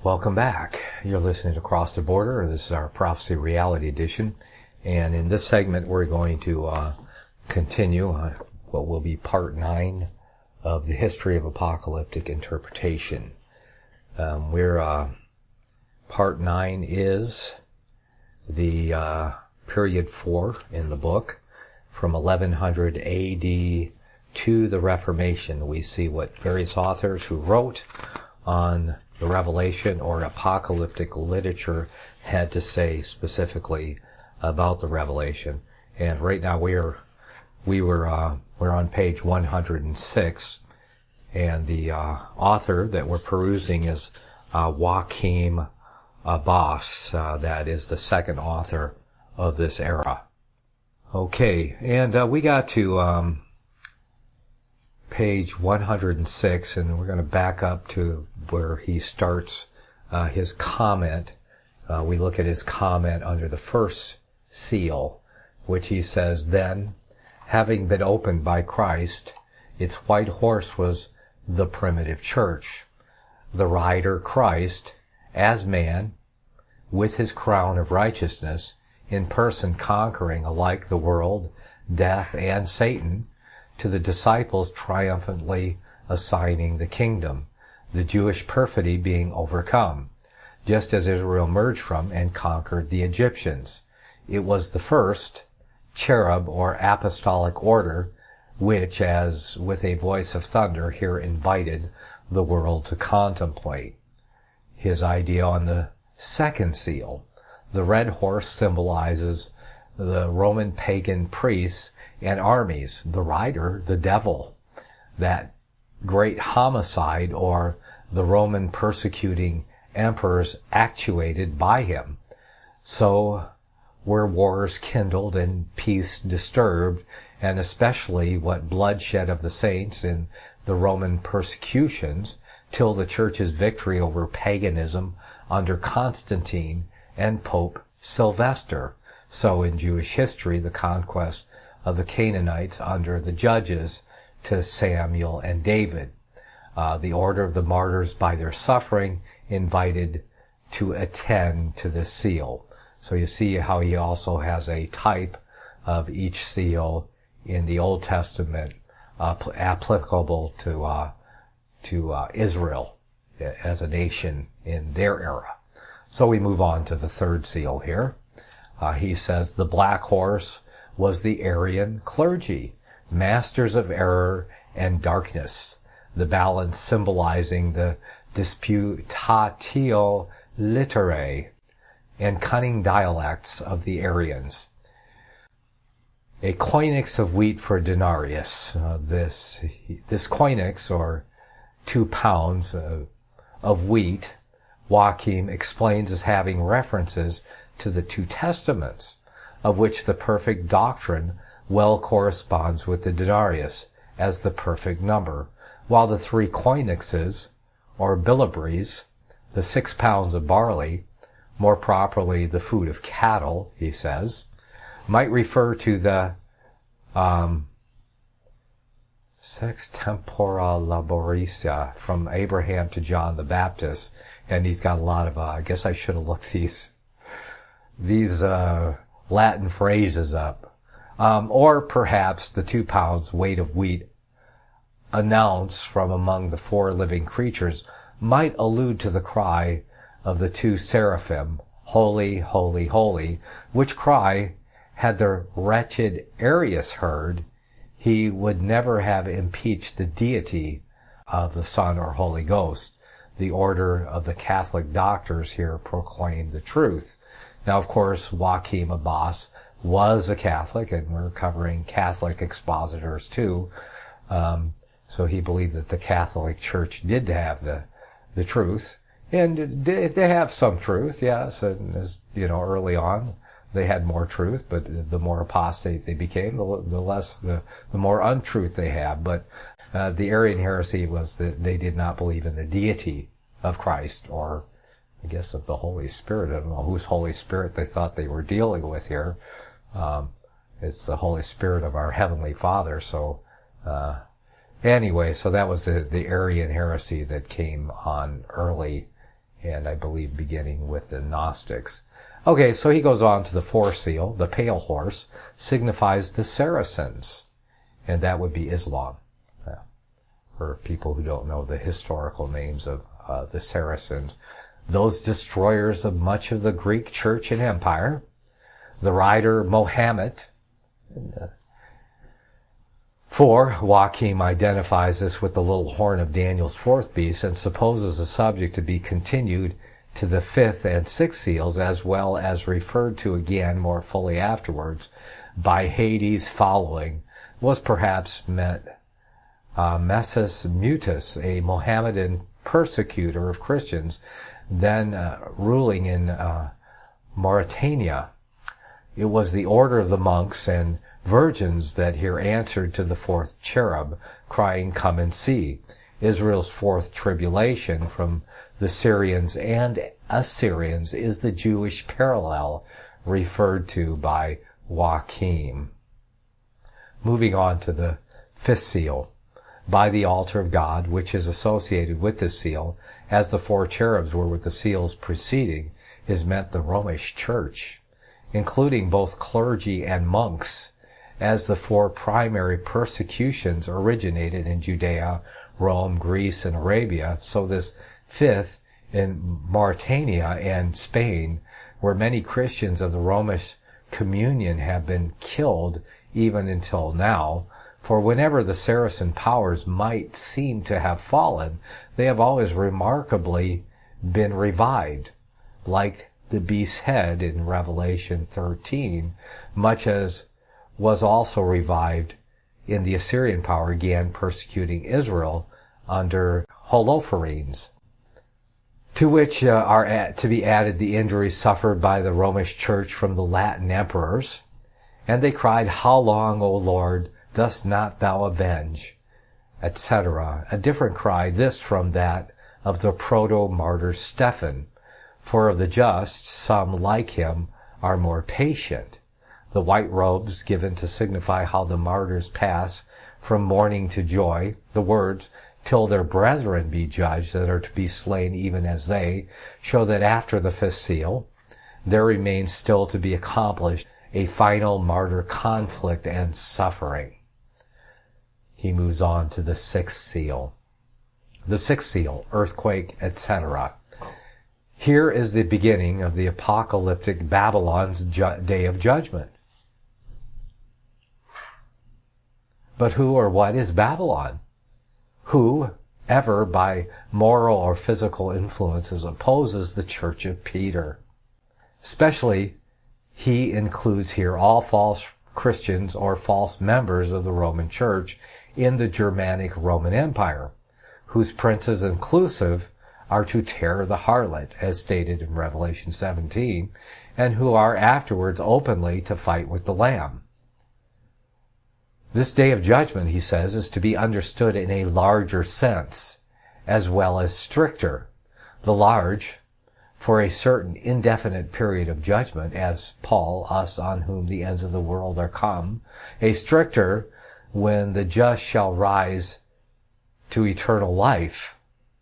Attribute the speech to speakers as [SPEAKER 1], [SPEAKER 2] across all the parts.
[SPEAKER 1] Welcome back. You're listening to Cross the Border. This is our Prophecy Reality Edition. And in this segment, we're going to continue what will be part 9 of the history of apocalyptic interpretation. Part 9 is the period 4 in the book, from 1100 AD to the Reformation. We see what various authors who wrote on the Revelation or apocalyptic literature had to say specifically about the Revelation. And right now we're on page 106, and the author that we're perusing is Joachim Abbas. That is the second author of this era. Okay, and we got to page 106, and we're going to back up to where he starts his comment. We look at his comment under the first seal, which he says, "Then, having been opened by Christ, its white horse was the primitive church. The rider, Christ, as man, with his crown of righteousness, in person conquering alike the world, death, and Satan, to the disciples triumphantly assigning the kingdom, the Jewish perfidy being overcome, just as Israel emerged from and conquered the Egyptians. It was the first cherub or apostolic order, which, as with a voice of thunder, here invited the world to contemplate." His idea on the second seal: the red horse symbolizes the Roman pagan priests and armies, the rider, the devil, that great homicide, or the Roman persecuting emperors actuated by him. So were wars kindled and peace disturbed, and especially what bloodshed of the saints in the Roman persecutions, till the church's victory over paganism under Constantine and Pope Sylvester. So in Jewish history, the conquest of the Canaanites under the judges to Samuel and David. The order of the martyrs by their suffering invited to attend to this seal. So you see how he also has a type of each seal in the Old Testament applicable to Israel as a nation in their era. So we move on to the third seal here. He says, "The black horse was the Arian clergy, masters of error and darkness, the balance symbolizing the disputatio literae and cunning dialects of the Arians. A koinix of wheat for denarius." This koinix, or 2 pounds of wheat, Joachim explains as having references to the 2 testaments, of which the perfect doctrine well corresponds with the denarius as the perfect number, while the 3 koinixes, or bilibris, the 6 pounds of barley, more properly the food of cattle, he says, might refer to the sex tempora laboriosa from Abraham to John the Baptist. And he's got a lot of, I guess I should have looked these Latin phrases up. Or perhaps the 2 pounds weight of wheat announced from among the 4 living creatures might allude to the cry of the 2 seraphim, "Holy, holy, holy," which cry, had the wretched Arius heard, he would never have impeached the deity of the Son or Holy Ghost. The order of the Catholic doctors here proclaimed the truth. Now, of course, Joachim Abbas was a Catholic, and we're covering Catholic expositors too. So he believed that the Catholic Church did have the truth, and they have some truth, yes. And as you know, early on they had more truth, but the more apostate they became, the more untruth they have. But the Arian heresy was that they did not believe in the deity of Christ, or I guess of the Holy Spirit. I don't know whose Holy Spirit they thought they were dealing with here. It's the Holy Spirit of our Heavenly Father. So anyway, so that was the Arian heresy that came on early and I believe beginning with the Gnostics. Okay, so he goes on to the fourth seal. The pale horse signifies the Saracens, and that would be Islam. For people who don't know the historical names of the Saracens, those destroyers of much of the Greek church and empire. The rider Mohammed. For Joachim identifies this with the little horn of Daniel's fourth beast and supposes the subject to be continued to the fifth and sixth seals, as well as referred to again more fully afterwards by Hades following, was perhaps meant Messus Mutus, a Mohammedan persecutor of Christians, then ruling in Mauritania. It was the order of the monks and virgins that here answered to the fourth cherub, crying, "Come and see." Israel's fourth tribulation from the Syrians and Assyrians is the Jewish parallel referred to by Joachim. Moving on to the fifth seal. By the altar of God, which is associated with this seal, as the four cherubs were with the seals preceding, is meant the Romish Church, including both clergy and monks, as the four primary persecutions originated in Judea, Rome, Greece, and Arabia. So this fifth in Mauritania and Spain, where many Christians of the Romish communion have been killed even until now. For whenever the Saracen powers might seem to have fallen, they have always remarkably been revived, like the beast's head in Revelation 13, much as was also revived in the Assyrian power again persecuting Israel under Holofernes, to which are to be added the injuries suffered by the Romish Church from the Latin emperors. And they cried, "How long, O Lord, dost not thou avenge?" etc. A different cry, this from that of the proto-martyr Stephen. For of the just, some like him are more patient. The white robes given to signify how the martyrs pass from mourning to joy, the words, "till their brethren be judged that are to be slain even as they," show that after the fifth seal, there remains still to be accomplished a final martyr conflict and suffering. He moves on to the sixth seal. The sixth seal, earthquake, etc. Here is the beginning of the apocalyptic Babylon's day of judgment. But who or what is Babylon? Who ever by moral or physical influences opposes the Church of Peter? Especially, he includes here all false Christians or false members of the Roman Church in the Germanic Roman Empire, whose princes inclusive are to tear the harlot, as stated in Revelation 17, and who are afterwards openly to fight with the Lamb. This day of judgment, he says, is to be understood in a larger sense, as well as stricter. The large, for a certain indefinite period of judgment, as Paul, us on whom the ends of the world are come, a stricter, when the just shall rise to eternal life,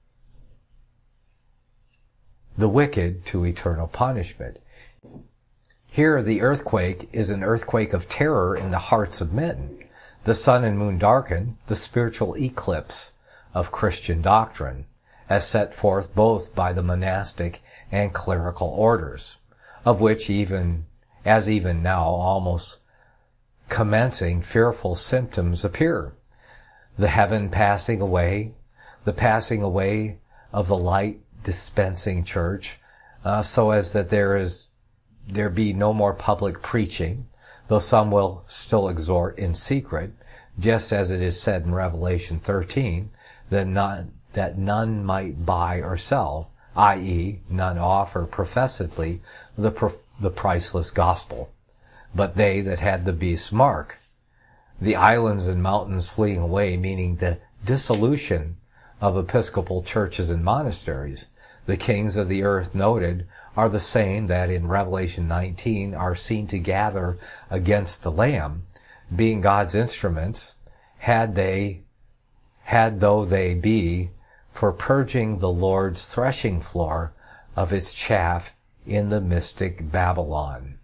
[SPEAKER 1] the wicked to eternal punishment. Here the earthquake is an earthquake of terror in the hearts of men. The sun and moon darken, the spiritual eclipse of Christian doctrine, as set forth both by the monastic and clerical orders, of which even now almost commencing fearful symptoms appear. The heaven passing away, the passing away of the light dispensing church, so as that there be no more public preaching, though some will still exhort in secret, just as it is said in Revelation 13, that none might buy or sell, i.e., none offer professedly the priceless gospel, but they that had the beast's mark. The islands and mountains fleeing away, meaning the dissolution of episcopal churches and monasteries. The kings of the earth noted are the same that in Revelation 19 are seen to gather against the Lamb, being God's instruments, had though they be, for purging the Lord's threshing floor of its chaff in the mystic Babylon.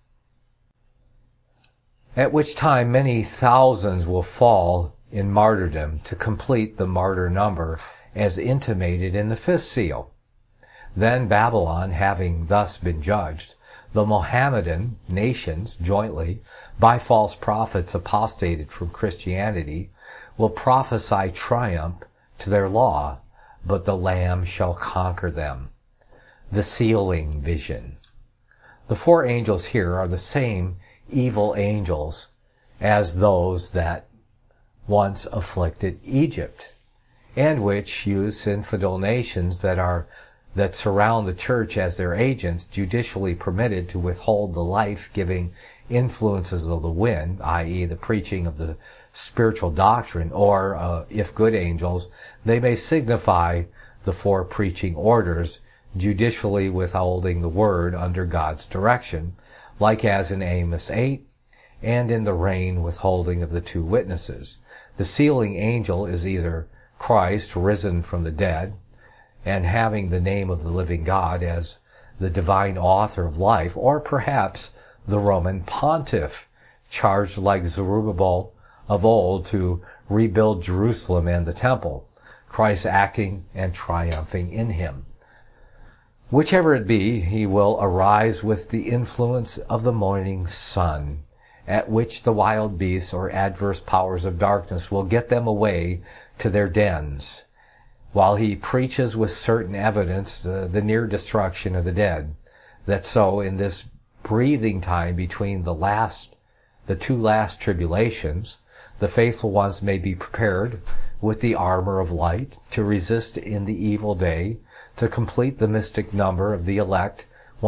[SPEAKER 1] At which time many thousands will fall in martyrdom to complete the martyr number as intimated in the fifth seal. Then Babylon, having thus been judged, the Mohammedan nations jointly, by false prophets apostated from Christianity, will prophesy triumph to their law, but the Lamb shall conquer them. The sealing vision. The four angels here are the same evil angels as those that once afflicted Egypt, and which use infidel nations that surround the church as their agents, judicially permitted to withhold the life-giving influences of the wind, i.e. the preaching of the spiritual doctrine, or, if good angels, they may signify the four preaching orders, judicially withholding the word under God's direction, like as in Amos 8, and in the rain withholding of the two witnesses. The sealing angel is either Christ risen from the dead, and having the name of the living God as the divine author of life, or perhaps the Roman pontiff, charged like Zerubbabel of old to rebuild Jerusalem and the temple, Christ acting and triumphing in him. Whichever it be, he will arise with the influence of the morning sun, at which the wild beasts or adverse powers of darkness will get them away to their dens, while he preaches with certain evidence the near destruction of the dead, that so in this breathing time between the two last tribulations, the faithful ones may be prepared with the armor of light to resist in the evil day, to complete the mystic number of the elect,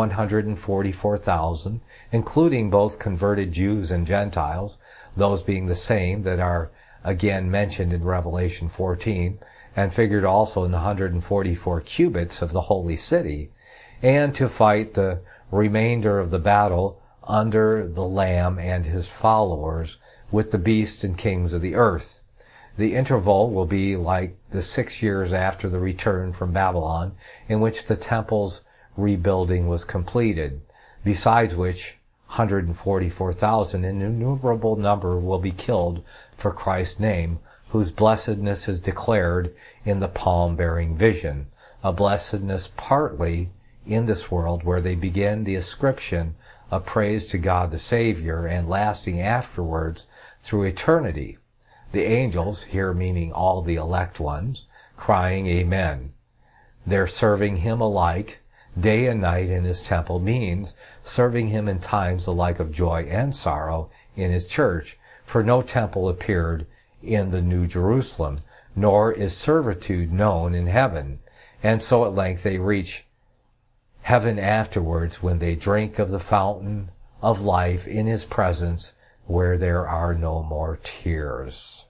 [SPEAKER 1] 144,000, including both converted Jews and Gentiles, those being the same that are again mentioned in Revelation 14, and figured also in the 144 cubits of the holy city, and to fight the remainder of the battle under the Lamb and his followers with the beasts and kings of the earth. The interval will be like the 6 years after the return from Babylon, in which the temple's rebuilding was completed, besides which 144,000, an innumerable number, will be killed for Christ's name, whose blessedness is declared in the palm-bearing vision, a blessedness partly in this world where they begin the ascription of praise to God the Savior, and lasting afterwards through eternity. The angels, here meaning all the elect ones, crying Amen. They're serving him alike day and night in his temple, means serving him in times alike of joy and sorrow in his church, for no temple appeared in the New Jerusalem, nor is servitude known in heaven. And so at length they reach heaven afterwards, when they drink of the fountain of life in his presence, where there are no more tears.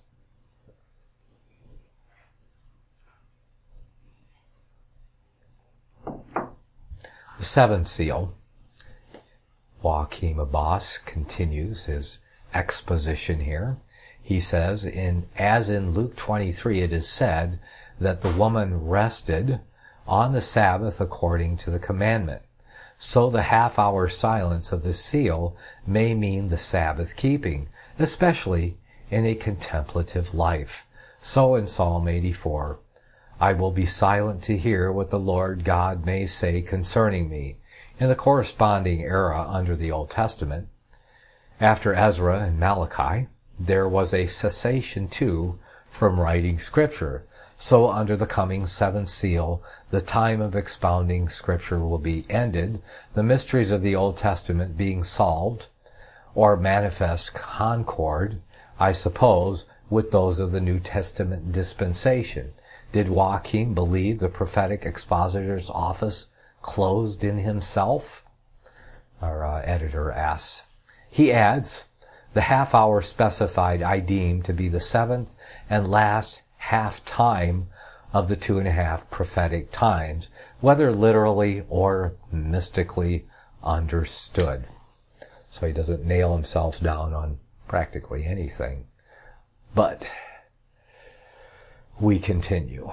[SPEAKER 1] The seventh seal. Joachim Abbas continues his exposition here. He says, as in Luke 23 it is said that the woman rested on the Sabbath according to the commandment, so the half-hour silence of the seal may mean the Sabbath keeping, especially in a contemplative life. So in Psalm 84, I will be silent to hear what the Lord God may say concerning me. In the corresponding era under the Old Testament, after Ezra and Malachi, there was a cessation too from writing Scripture. So under the coming seventh seal, the time of expounding Scripture will be ended, the mysteries of the Old Testament being solved, or manifest concord, I suppose, with those of the New Testament dispensation. Did Joachim believe the prophetic expositor's office closed in himself? Our editor asks. He adds, the half-hour specified I deem to be the seventh and last half-time of the 2.5 prophetic times, whether literally or mystically understood. So he doesn't nail himself down on practically anything. But we continue.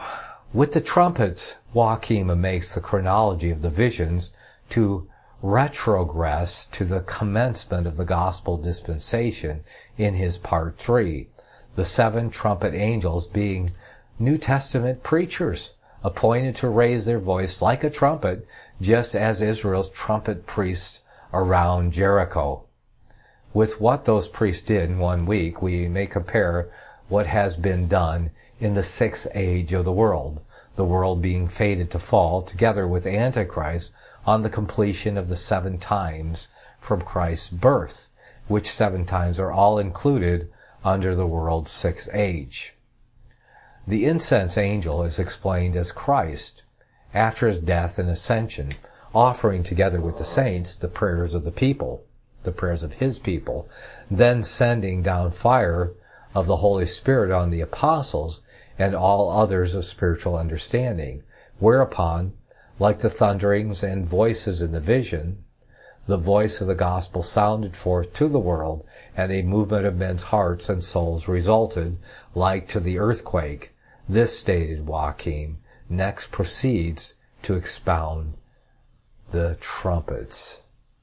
[SPEAKER 1] With the trumpets, Joachim makes the chronology of the visions to retrogress to the commencement of the gospel dispensation in his part 3, the 7 trumpet angels being New Testament preachers, appointed to raise their voice like a trumpet, just as Israel's trumpet priests around Jericho. With what those priests did in 1 week, we may compare what has been done in the 6th age of the world being fated to fall together with Antichrist on the completion of the 7 times from Christ's birth, which 7 times are all included under the world's 6th age. The incense angel is explained as Christ, after his death and ascension, offering together with the saints the prayers of the people, the prayers of his people, then sending down fire of the Holy Spirit on the apostles and all others of spiritual understanding, whereupon, like the thunderings and voices in the vision, the voice of the gospel sounded forth to the world, and a movement of men's hearts and souls resulted, like to the earthquake. This, stated Joachim, next proceeds to expound the trumpets.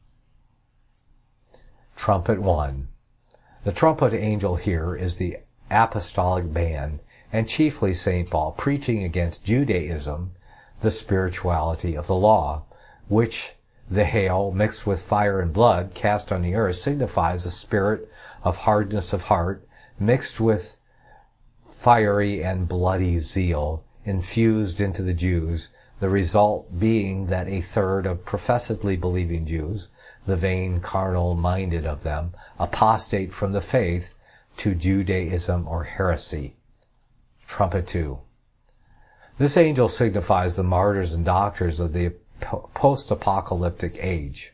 [SPEAKER 1] Trumpet 1. The trumpet angel here is the apostolic band, and chiefly St. Paul, preaching against Judaism, the spirituality of the law, which the hail mixed with fire and blood cast on the earth signifies a spirit of hardness of heart mixed with fiery and bloody zeal infused into the Jews, the result being that a third of professedly believing Jews, the vain carnal-minded of them, apostate from the faith to Judaism or heresy. Trumpet 2. This angel signifies the martyrs and doctors of the post-apocalyptic age,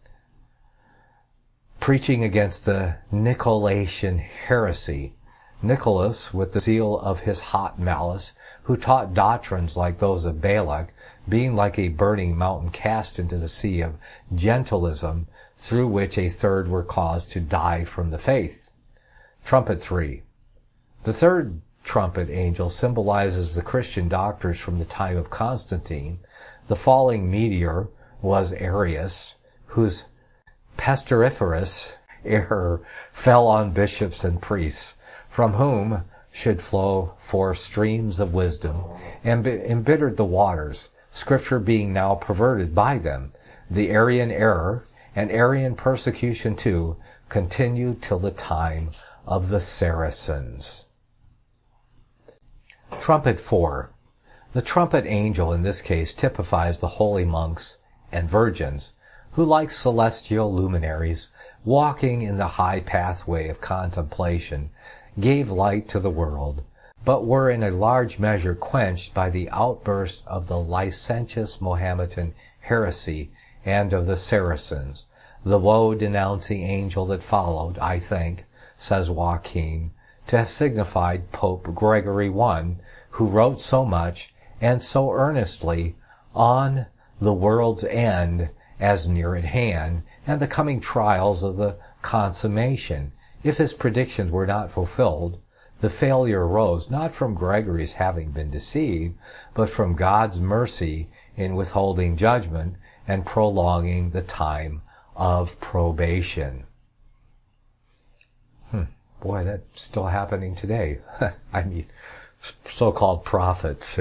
[SPEAKER 1] preaching against the Nicolaitanian heresy. Nicholas, with the zeal of his hot malice, who taught doctrines like those of Balak, being like a burning mountain cast into the sea of Gentilism, through which a third were caused to die from the faith. Trumpet 3. The third trumpet angel symbolizes the Christian doctors from the time of Constantine. The falling meteor was Arius, whose pestiferous error fell on bishops and priests, from whom should flow forth streams of wisdom, and embittered the waters, Scripture being now perverted by them. The Arian error, and Arian persecution too, continued till the time of the Saracens. Trumpet 4. The trumpet angel in this case typifies the holy monks and virgins, who, like celestial luminaries, walking in the high pathway of contemplation, gave light to the world, but were in a large measure quenched by the outburst of the licentious Mohammedan heresy and of the Saracens. The woe-denouncing angel that followed, I think, says Joachim, to have signified Pope Gregory I, who wrote so much and so earnestly on the world's end as near at hand, and the coming trials of the consummation. If his predictions were not fulfilled, the failure arose not from Gregory's having been deceived, but from God's mercy in withholding judgment and prolonging the time of probation. Boy, that's still happening today. I mean, so-called prophets,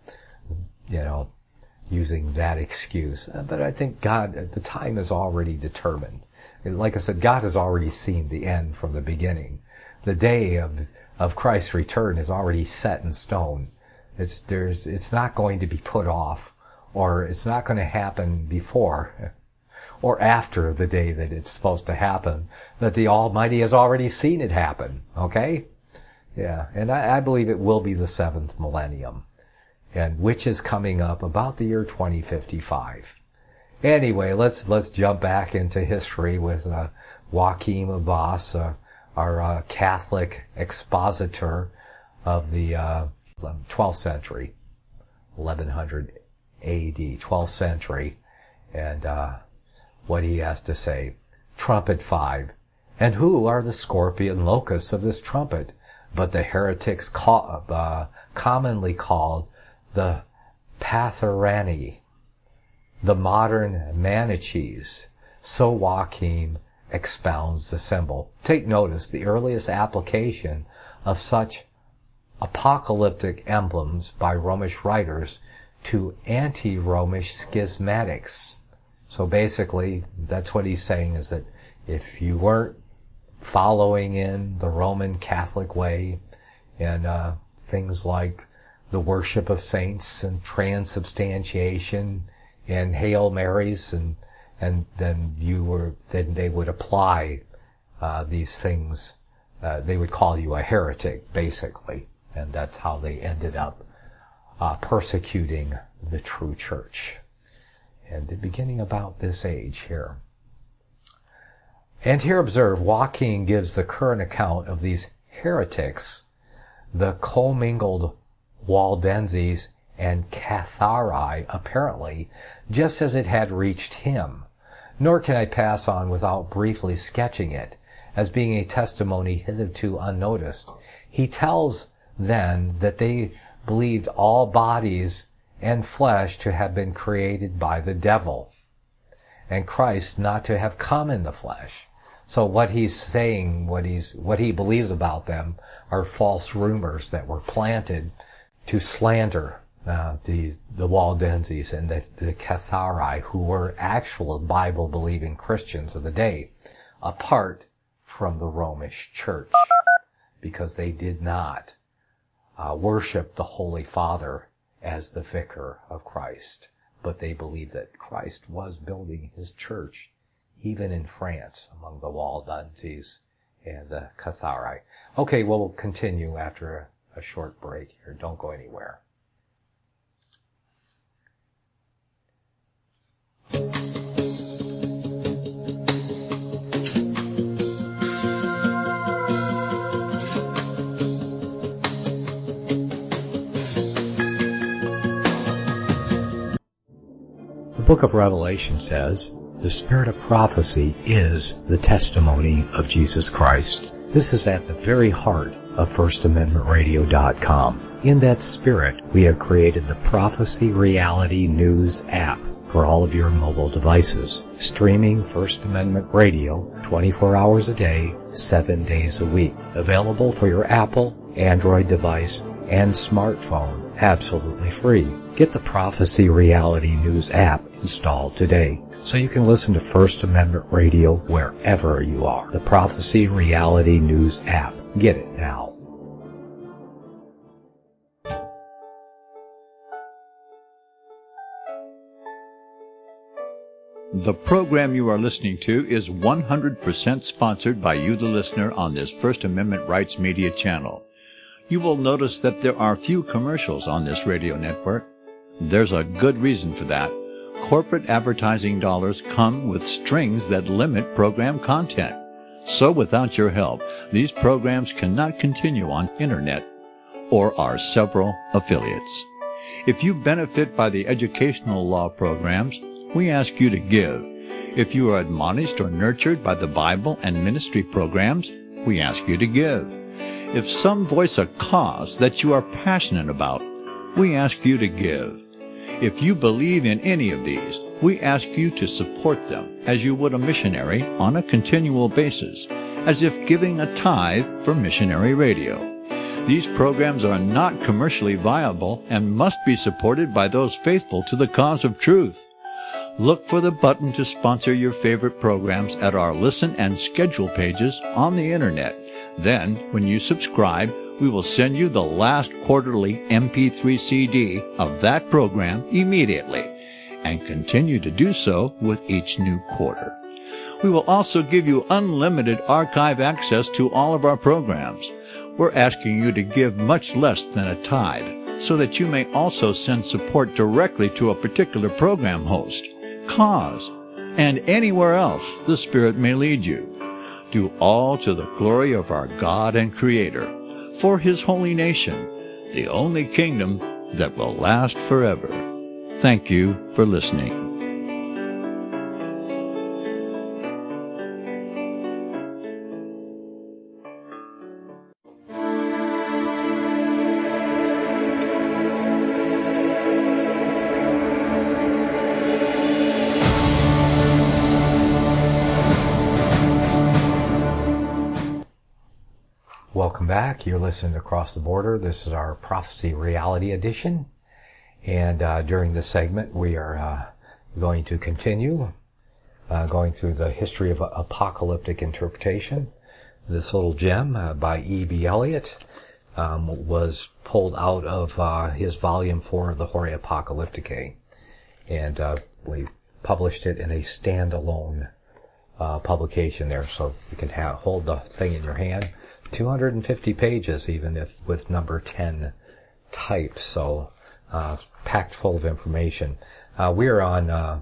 [SPEAKER 1] using that excuse. But I think God, the time is already determined. Like I said, God has already seen the end from the beginning. The day of Christ's return is already set in stone. It's not going to be put off, or it's not going to happen before or after the day that it's supposed to happen, that the Almighty has already seen it happen. Okay? Yeah, and I believe it will be the 7th millennium, and which is coming up about the year 2055. Anyway, let's jump back into history with Joachim Abbas, our Catholic expositor of the 12th century, 1100 A.D., 12th century, and what he has to say. Trumpet 5. And who are the scorpion locusts of this trumpet, but the heretics commonly called the Patharani, the modern Manichees. So Joachim expounds the symbol. Take notice, the earliest application of such apocalyptic emblems by Romish writers to anti-Romish schismatics. So basically, that's what he's saying, is that if you weren't following in the Roman Catholic way and things like the worship of saints and transubstantiation and Hail Marys, and then they would apply these things. They would call you a heretic, basically, and that's how they ended up persecuting the true church. And beginning about this age here. And here observe, Joachim gives the current account of these heretics, the commingled Waldenses and Cathari, apparently, just as it had reached him. Nor can I pass on without briefly sketching it, as being a testimony hitherto unnoticed. He tells then that they believed all bodies and flesh to have been created by the devil, and Christ not to have come in the flesh. So what he's saying, what he believes about them, are false rumors that were planted to slander the Waldenses and the Cathari, who were actual Bible-believing Christians of the day, apart from the Romish Church, because they did not worship the Holy Father as the vicar of Christ, but they believed that Christ was building his church, even in France, among the Waldenses and the Cathari. Okay, we'll continue after a short break here. Don't go anywhere.
[SPEAKER 2] The book of Revelation says, "The spirit of prophecy is the testimony of Jesus Christ." This is at the very heart of FirstAmendmentRadio.com. In that spirit, we have created the Prophecy Reality News app for all of your mobile devices, streaming First Amendment Radio 24 hours a day, 7 days a week. Available for your Apple, Android device, and smartphone, absolutely free. Get the Prophecy Reality News app installed today, so you can listen to First Amendment Radio wherever you are. The Prophecy Reality News app. Get it now.
[SPEAKER 3] The program you are listening to is 100% sponsored by you, the listener, on this First Amendment Rights Media channel. You will notice that there are few commercials on this radio network. There's a good reason for that. Corporate advertising dollars come with strings that limit program content. So without your help, these programs cannot continue on internet or our several affiliates. If you benefit by the educational law programs, we ask you to give. If you are admonished or nurtured by the Bible and ministry programs, we ask you to give. If some voice a cause that you are passionate about, we ask you to give. If you believe in any of these, we ask you to support them as you would a missionary on a continual basis, as if giving a tithe for missionary radio. These programs are not commercially viable and must be supported by those faithful to the cause of truth. Look for the button to sponsor your favorite programs at our listen and schedule pages on the internet. Then, when you subscribe, we will send you the last quarterly MP3 CD of that program immediately, and continue to do so with each new quarter. We will also give you unlimited archive access to all of our programs. We're asking you to give much less than a tithe, so that you may also send support directly to a particular program host, cause, and anywhere else the Spirit may lead you. Do all to the glory of our God and Creator, for His holy nation, the only kingdom that will last forever. Thank you for listening.
[SPEAKER 1] Welcome back. You're listening to Across the Border. This is our Prophecy Reality Edition. And during this segment, we are going to continue going through the history of apocalyptic interpretation. This little gem by E.B. Elliott was pulled out of his volume 4 of the Horia Apocalypticae. And we published it in a standalone publication there, so you can hold the thing in your hand. 250 pages, even if with number 10 typed, so packed full of information. We're on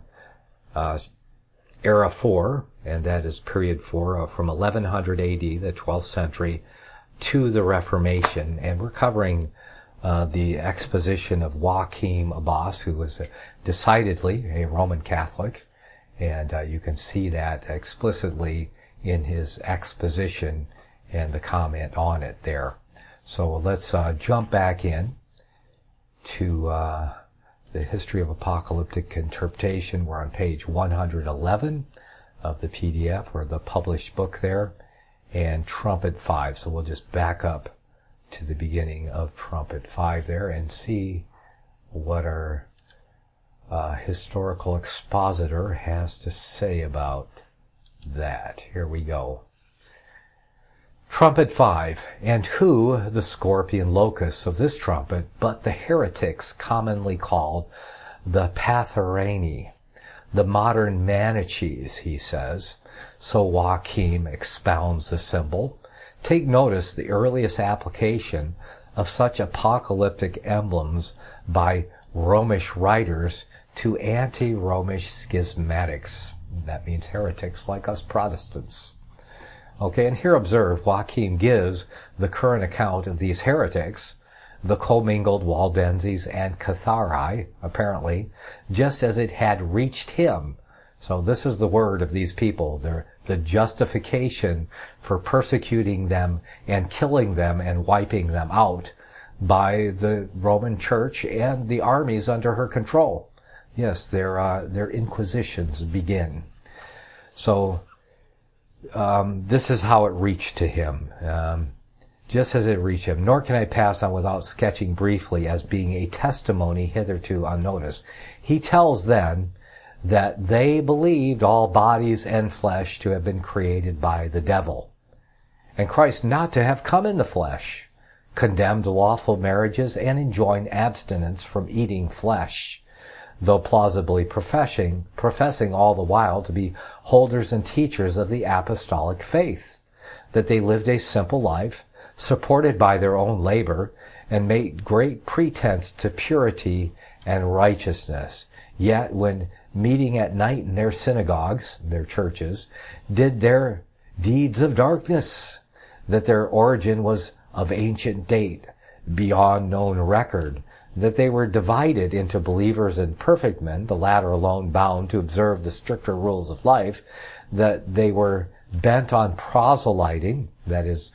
[SPEAKER 1] era 4, and that is period 4 from 1100 AD, the 12th century, to the Reformation, and we're covering the exposition of Joachim Abbas, who was decidedly a Roman Catholic, and you can see that explicitly in his exposition and the comment on it there. So let's jump back in to the history of apocalyptic interpretation. We're on page 111 of the PDF, or the published book there, and Trumpet 5. So we'll just back up to the beginning of Trumpet 5 there and see what our historical expositor has to say about that. Here we go. Trumpet 5. And who the scorpion locusts of this trumpet, but the heretics commonly called the Patharani, the modern Manichees, he says. So Joachim expounds the symbol. Take notice the earliest application of such apocalyptic emblems by Romish writers to anti-Romish schismatics. That means heretics like us Protestants. Okay, and here observe, Joachim gives the current account of these heretics, the commingled Waldenses and Cathari, apparently, just as it had reached him. So this is the word of these people. They're the justification for persecuting them and killing them and wiping them out by the Roman Church and the armies under her control. Yes, their inquisitions begin. So this is how it reached to him, just as it reached him. Nor can I pass on without sketching briefly as being a testimony hitherto unnoticed. He tells then that they believed all bodies and flesh to have been created by the devil, and Christ not to have come in the flesh, condemned lawful marriages, and enjoined abstinence from eating flesh, though plausibly professing all the while to be holders and teachers of the apostolic faith, that they lived a simple life, supported by their own labor, and made great pretense to purity and righteousness. Yet when meeting at night in their synagogues, their churches, did their deeds of darkness, that their origin was of ancient date, beyond known record, that they were divided into believers and perfect men, the latter alone bound to observe the stricter rules of life, that they were bent on proselyting, that is,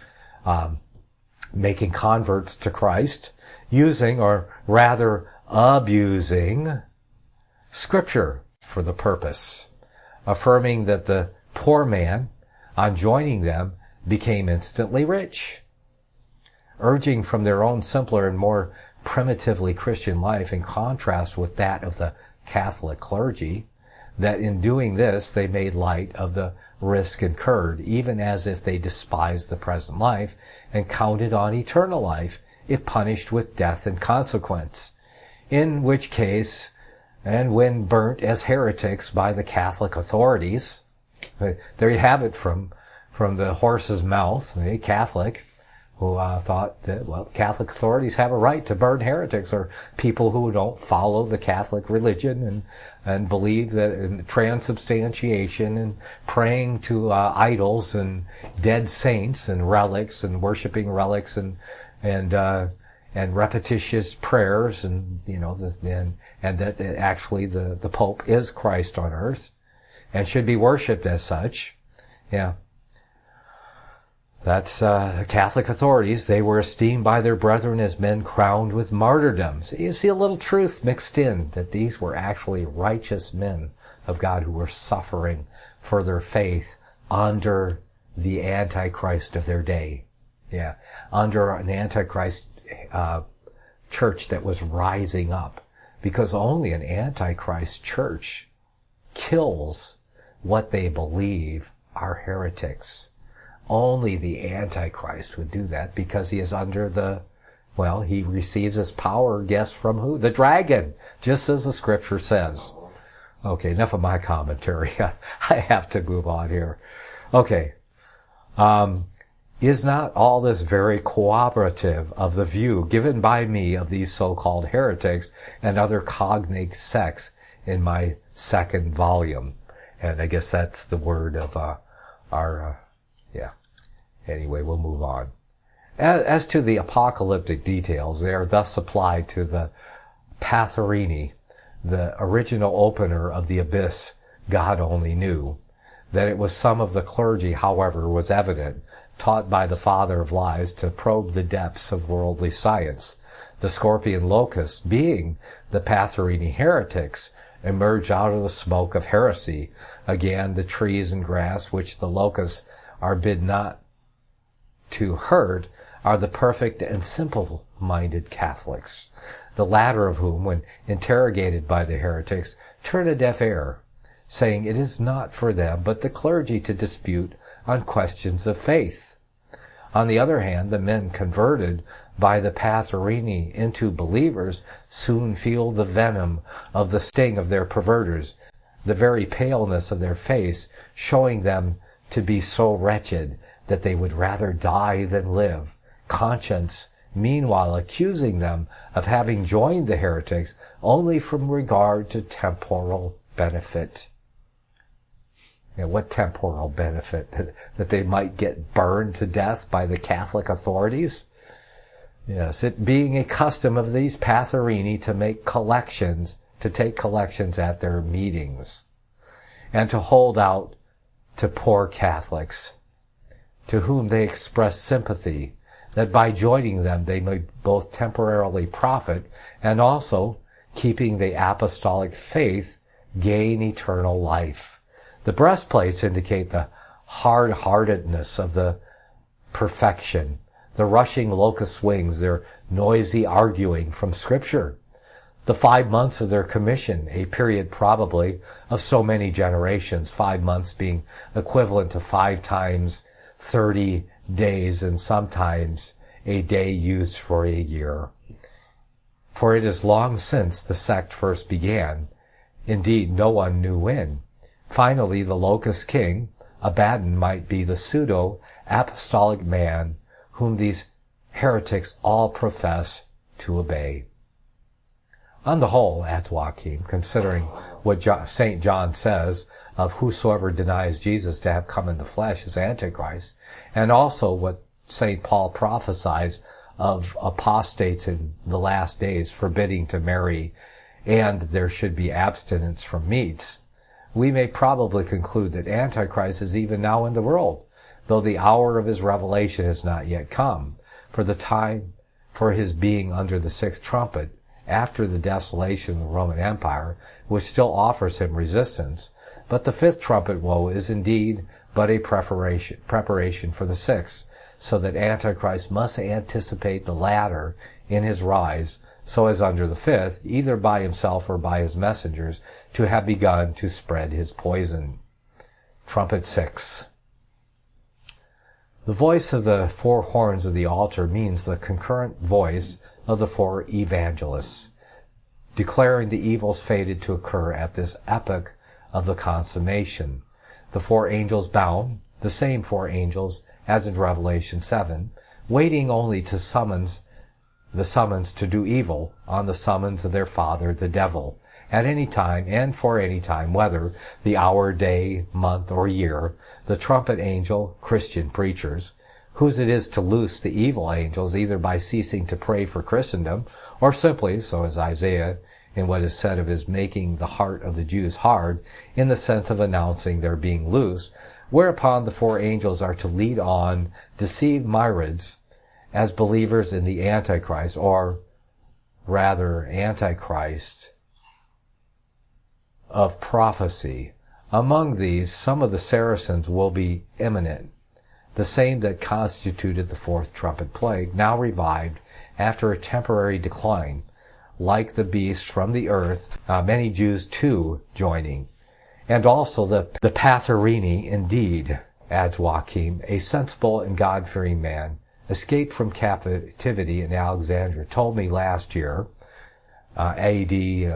[SPEAKER 1] making converts to Christ, using, or rather abusing, Scripture for the purpose, affirming that the poor man, on joining them, became instantly rich, urging from their own simpler and more primitively Christian life, in contrast with that of the Catholic clergy, that in doing this they made light of the risk incurred, even as if they despised the present life and counted on eternal life if punished with death in consequence. In which case, and when burnt as heretics by the Catholic authorities, there you have it from the horse's mouth, the Catholic, who thought that, well, Catholic authorities have a right to burn heretics, or people who don't follow the Catholic religion and believe that in transubstantiation and praying to idols and dead saints and relics and worshiping relics and repetitious prayers, and and that actually the Pope is Christ on earth and should be worshipped as such. Yeah. That's the Catholic authorities. They were esteemed by their brethren as men crowned with martyrdom. So you see a little truth mixed in, that these were actually righteous men of God who were suffering for their faith under the Antichrist of their day. Yeah. Under an Antichrist church that was rising up. Because only an Antichrist church kills what they believe are heretics. Only the Antichrist would do that because he is under he receives his power, guess from who? The dragon, just as the scripture says. Okay, enough of my commentary. I have to move on here. Okay. Is not all this very cooperative of the view given by me of these so-called heretics and other cognate sects in my second volume? And I guess that's the word of Anyway, we'll move on. As to the apocalyptic details, they are thus supplied to the Patharini, the original opener of the abyss God only knew. That it was some of the clergy, however, was evident, taught by the father of lies to probe the depths of worldly science. The scorpion locusts, being the Patharini heretics, emerge out of the smoke of heresy. Again, the trees and grass which the locusts are bid not to hurt are the perfect and simple-minded Catholics, the latter of whom, when interrogated by the heretics, turn a deaf ear, saying it is not for them but the clergy to dispute on questions of faith. On the other hand, the men converted by the Patharini into believers soon feel the venom of the sting of their perverters, the very paleness of their face showing them to be so wretched that they would rather die than live. Conscience, meanwhile, accusing them of having joined the heretics only from regard to temporal benefit. What temporal benefit? That they might get burned to death by the Catholic authorities? Yes, it being a custom of these Patharini to take collections at their meetings, and to hold out to poor Catholics, to whom they express sympathy, that by joining them they may both temporarily profit and also, keeping the apostolic faith, gain eternal life. The breastplates indicate the hard-heartedness of the perfection, the rushing locust wings, their noisy arguing from Scripture. The 5 months of their commission, a period probably of so many generations, 5 months being equivalent to 5 times 30 days and sometimes a day used for a year. For it is long since the sect first began. Indeed, no one knew when. Finally, the locust king, Abaddon, might be the pseudo-apostolic man whom these heretics all profess to obey. On the whole, adds Joachim, considering what St. John says of whosoever denies Jesus to have come in the flesh is Antichrist, and also what St. Paul prophesies of apostates in the last days forbidding to marry, and there should be abstinence from meats, we may probably conclude that Antichrist is even now in the world, though the hour of his revelation has not yet come. For the time for his being under the sixth trumpet, after the desolation of the Roman Empire, which still offers him resistance, but the fifth trumpet woe is indeed but a preparation for the sixth, so that Antichrist must anticipate the latter in his rise, so as under the fifth, either by himself or by his messengers, to have begun to spread his poison. Trumpet 6. The voice of the 4 horns of the altar means the concurrent voice of the 4 evangelists, declaring the evils fated to occur at this epoch of the consummation. The 4 angels bound, the same 4 angels as in Revelation 7, waiting only to the summons to do evil on the summons of their father, the devil, at any time and for any time, whether the hour, day, month, or year, the trumpet angel, Christian preachers, whose it is to loose the evil angels either by ceasing to pray for Christendom, or simply, so as Isaiah in what is said of his making the heart of the Jews hard, in the sense of announcing their being loose, whereupon the 4 angels are to lead on deceived myriads as believers in the Antichrist, or rather Antichrist of prophecy. Among these, some of the Saracens will be eminent, the same that constituted the fourth trumpet plague, now revived after a temporary decline, like the beast from the earth, many Jews too joining. And also the Patharini, indeed, adds Joachim, a sensible and God-fearing man, escaped from captivity in Alexandria, told me last year, AD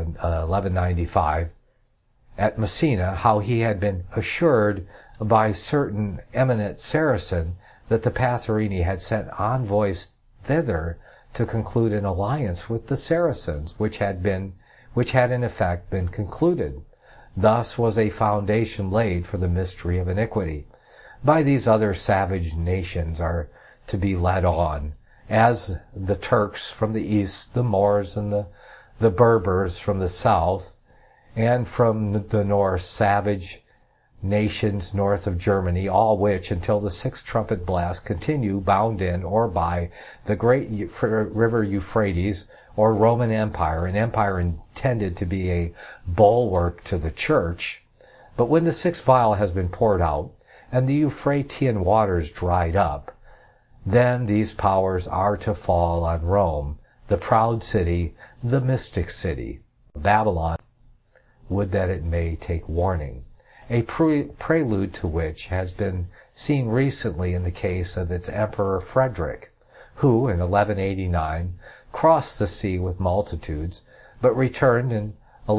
[SPEAKER 1] 1195, at Messina, how he had been assured by certain eminent Saracen that the Patharini had sent envoys thither to conclude an alliance with the Saracens, which had in effect been concluded. Thus was a foundation laid for the mystery of iniquity. By these other savage nations are to be led on, as the Turks from the east, the Moors and the Berbers from the south, and from the north, savage nations north of Germany, all which, until the sixth trumpet blast, continue bound in or by the great river Euphrates, or Roman Empire, an empire intended to be a bulwark to the church. But when the sixth vial has been poured out, and the Euphratian waters dried up, then these powers are to fall on Rome, the proud city, the mystic city. Babylon, would that it may take warning, a prelude to which has been seen recently in the case of its Emperor Frederick, who in 1189 crossed the sea with multitudes, but returned in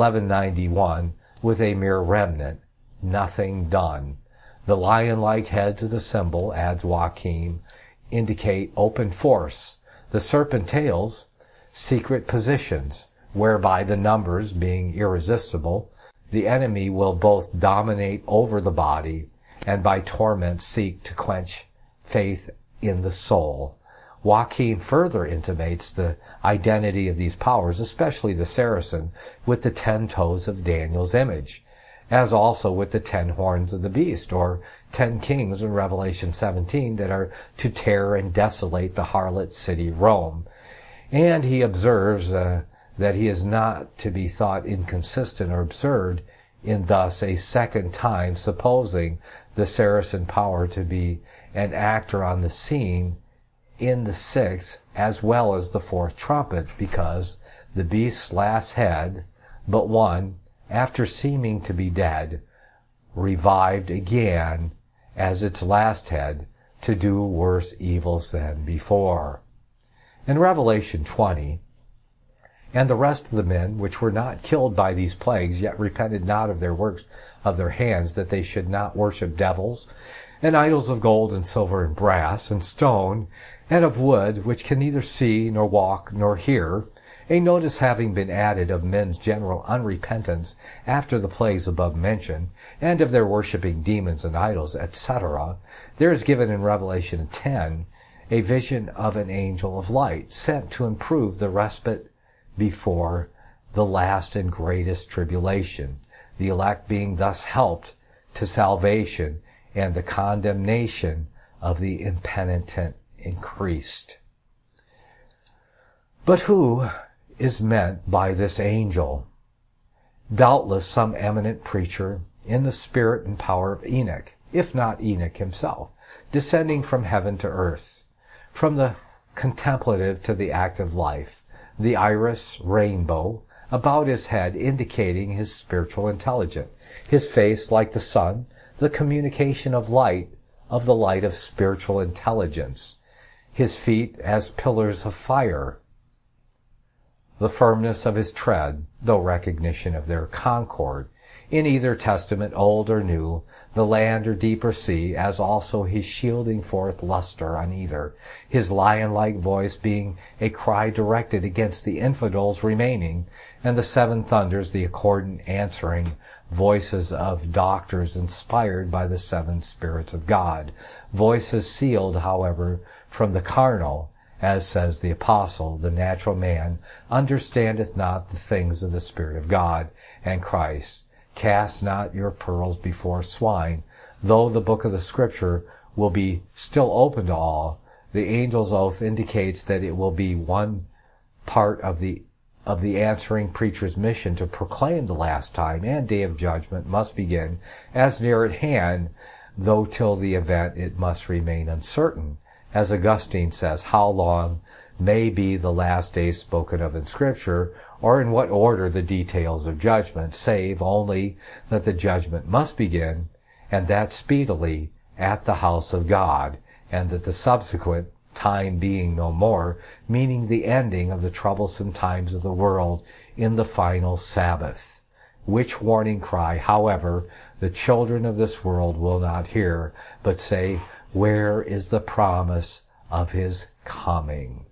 [SPEAKER 1] 1191 with a mere remnant, nothing done. The lion-like heads of the symbol, adds Joachim, indicate open force. The serpent tails, secret positions, whereby the numbers being irresistible, the enemy will both dominate over the body and by torment seek to quench faith in the soul. Joachim further intimates the identity of these powers, especially the Saracen, with the 10 toes of Daniel's image, as also with the 10 horns of the beast, or 10 kings in Revelation 17 that are to tear and desolate the harlot city Rome. And he observes that he is not to be thought inconsistent or absurd in thus a second time supposing the Saracen power to be an actor on the scene in the sixth as well as the fourth trumpet, because the beast's last head, but one, after seeming to be dead, revived again as its last head to do worse evils than before. In Revelation 20, and the rest of the men which were not killed by these plagues, yet repented not of their works of their hands, that they should not worship devils, and idols of gold and silver and brass and stone, and of wood, which can neither see, nor walk, nor hear, a notice having been added of men's general unrepentance after the plagues above mentioned, and of their worshipping demons and idols, etc., there is given in Revelation 10 a vision of an angel of light, sent to improve the respite before the last and greatest tribulation, the elect being thus helped to salvation, and the condemnation of the impenitent increased. But who is meant by this angel? Doubtless some eminent preacher in the spirit and power of Enoch, if not Enoch himself, descending from heaven to earth, from the contemplative to the active life, the iris rainbow about his head indicating his spiritual intelligence, his face like the sun, the communication of light, of the light of spiritual intelligence, his feet as pillars of fire, the firmness of his tread, though recognition of their concord, in either testament, old or new, the land or deep or sea, as also his shielding forth luster on either, his lion-like voice being a cry directed against the infidels remaining, and the 7 thunders the accordant answering voices of doctors inspired by the 7 spirits of God, voices sealed, however, from the carnal, as says the apostle, the natural man understandeth not the things of the Spirit of God and Christ. Cast not your pearls before swine, though the book of the Scripture will be still open to all. The angel's oath indicates that it will be one part of the answering preacher's mission to proclaim the last time and day of judgment must begin as near at hand, though till the event it must remain uncertain. As Augustine says, how long may be the last days spoken of in Scripture, or in what order the details of judgment, save only that the judgment must begin, and that speedily, at the house of God, and that the subsequent time being no more, meaning the ending of the troublesome times of the world in the final Sabbath. Which warning cry, however, the children of this world will not hear, but say, where is the promise of his coming?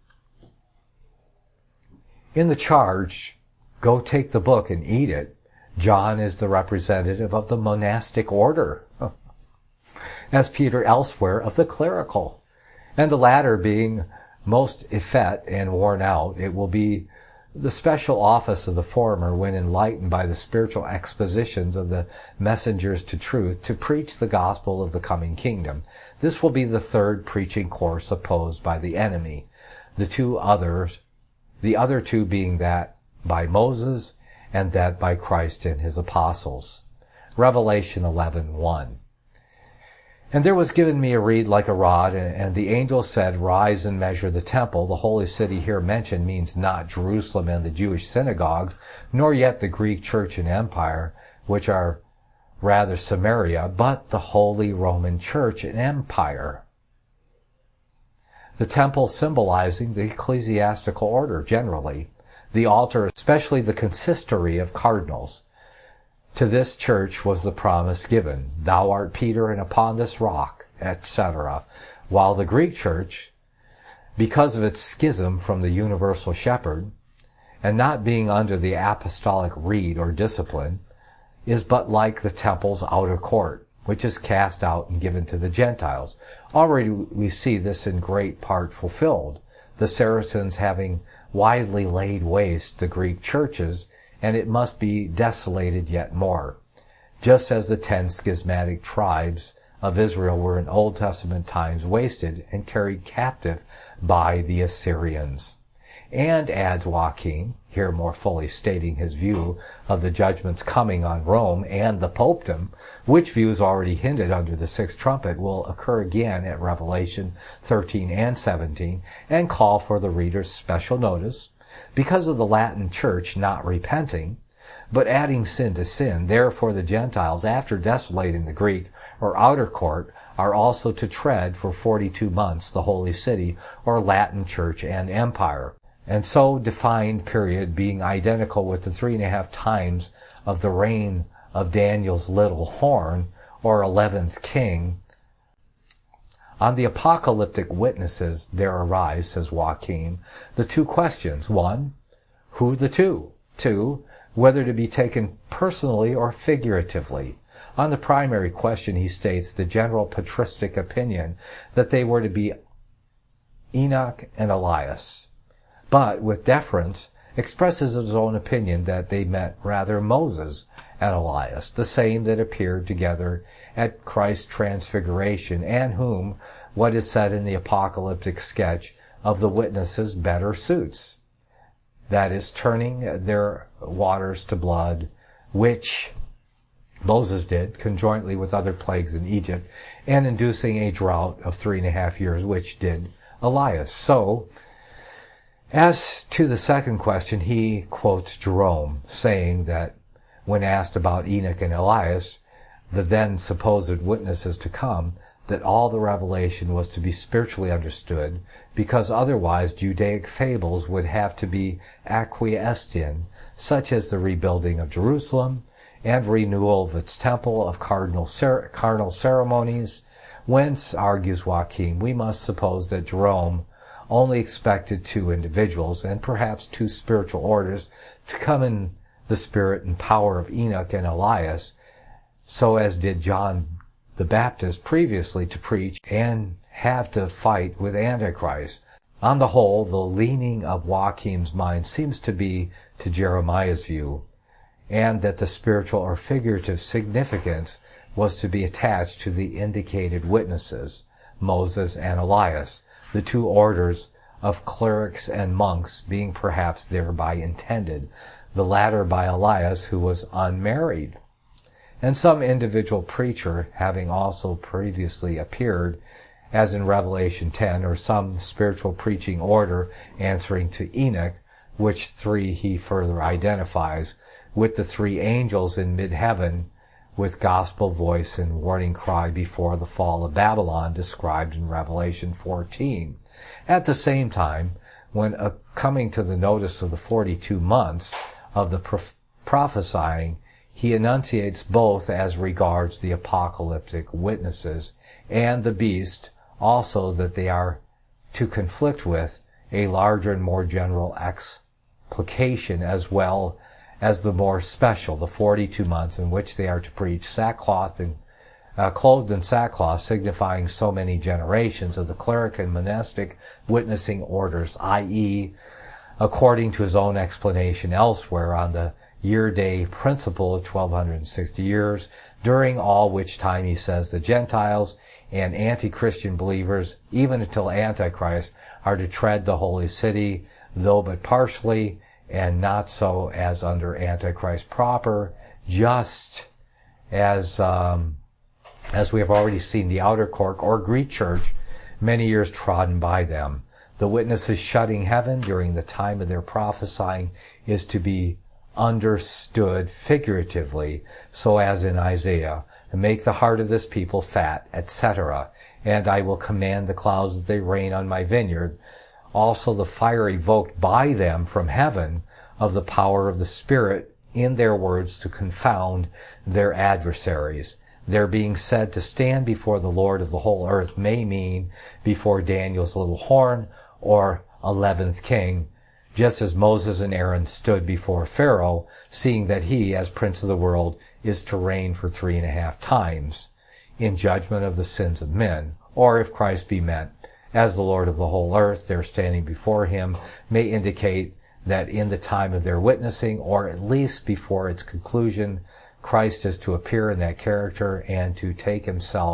[SPEAKER 1] In the charge, go take the book and eat it, John is the representative of the monastic order, as Peter elsewhere of the clerical. And the latter being most effete and worn out, it will be the special office of the former, when enlightened by the spiritual expositions of the messengers to truth, to preach the gospel of the coming kingdom. This will be the third preaching course opposed by the enemy. The other two being that by Moses and that by Christ and his apostles. Revelation 11:1. And there was given me a reed like a rod, and the angel said, rise and measure the temple. The holy city here mentioned means not Jerusalem and the Jewish synagogues, nor yet the Greek church and empire, which are rather Samaria, but the Holy Roman Church and empire. The temple symbolizing the ecclesiastical order generally, the altar, especially the consistory of cardinals. To this church was the promise given, thou art Peter, and upon this rock, etc. While the Greek church, because of its schism from the universal shepherd, and not being under the apostolic reed or discipline, is but like the temple's outer court, which is cast out and given to the Gentiles. Already we see this in great part fulfilled, the Saracens having widely laid waste the Greek churches, and it must be desolated yet more, just as the 10 schismatic tribes of Israel were in Old Testament times wasted and carried captive by the Assyrians. And, adds Joachim, here more fully stating his view of the judgments coming on Rome and the popedom, which views already hinted under the sixth trumpet, will occur again at Revelation 13 and 17, and call for the reader's special notice. Because of the Latin church not repenting, but adding sin to sin, therefore the Gentiles, after desolating the Greek or outer court, are also to tread for 42 months the holy city or Latin church and empire. And so defined period being identical with the 3.5 times of the reign of Daniel's little horn, or 11th king. On the apocalyptic witnesses there arise, says Joachim, the two questions. 1, who the two? 2, whether to be taken personally or figuratively. On the primary question, he states the general patristic opinion that they were to be Enoch and Elias, but with deference expresses his own opinion that they meant rather Moses and Elias, the same that appeared together at Christ's transfiguration, and whom what is said in the apocalyptic sketch of the witnesses better suits. That is, turning their waters to blood, which Moses did conjointly with other plagues in Egypt, and inducing a drought of 3.5 years, which did Elias. So, as to the second question, he quotes Jerome, saying that when asked about Enoch and Elias, the then supposed witnesses to come, that all the revelation was to be spiritually understood, because otherwise Judaic fables would have to be acquiesced in, such as the rebuilding of Jerusalem and renewal of its temple of carnal ceremonies. Whence, argues Joachim, we must suppose that Jerome only expected 2 individuals, and perhaps 2 spiritual orders, to come in the spirit and power of Enoch and Elias, so as did John the Baptist previously to preach and have to fight with Antichrist. On the whole, the leaning of Joachim's mind seems to be to Jeremiah's view, and that the spiritual or figurative significance was to be attached to the indicated witnesses, Moses and Elias, the 2 orders of clerics and monks being perhaps thereby intended, the latter by Elias, who was unmarried. and some individual preacher having also previously appeared, as in Revelation 10, or some spiritual preaching order answering to Enoch, which three he further identifies, with the three angels in mid-heaven, with gospel voice and warning cry before the fall of Babylon described in Revelation 14. At the same time, when coming to the notice of the 42 months of the prophesying, he enunciates both as regards the apocalyptic witnesses and the beast, also that they are to conflict with a larger and more general explication, as well as the more special, the 42 months in which they are to preach sackcloth and clothed in sackcloth, signifying so many generations of the cleric and monastic witnessing orders, i.e., according to his own explanation elsewhere, on the year-day principle of 1260 years, during all which time, he says, the Gentiles and anti-Christian believers, even until Antichrist, are to tread the holy city, though but partially, and not so as under Antichrist proper, just as we have already seen the outer court or Greek church many years trodden by them. The witnesses shutting heaven during the time of their prophesying is to be understood figuratively, so as in Isaiah, and make the heart of this people fat, etc. And I will command the clouds that they rain on my vineyard. Also the fire evoked by them from heaven of the power of the Spirit in their words to confound their adversaries. Their being said to stand before the Lord of the whole earth may mean before Daniel's little horn or 11th king, just as Moses and Aaron stood before Pharaoh, seeing that he, as prince of the world, is to reign for 3.5 times in judgment of the sins of men. Or if Christ be meant as the Lord of the whole earth, their standing before him may indicate that in the time of their witnessing, or at least before its conclusion, Christ is to appear in that character and to take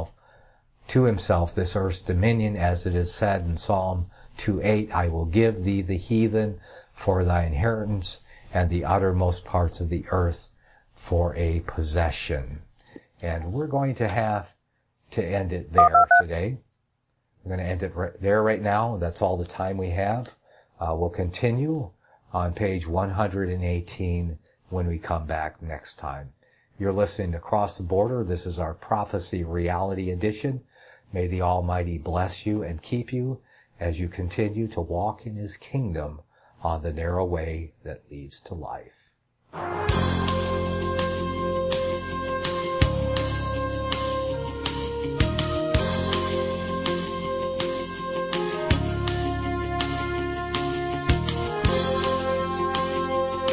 [SPEAKER 1] to himself this earth's dominion, as it is said in Psalm 2:8, I will give thee the heathen for thy inheritance, and the uttermost parts of the earth for a possession. And we're going to have to end it there today. We're going to end it there right now. That's all the time we have. We'll continue on page 118 when we come back next time. You're listening to Across the Border. This is our Prophecy Reality Edition. May the Almighty bless you and keep you as you continue to walk in his kingdom on the narrow way that leads to life.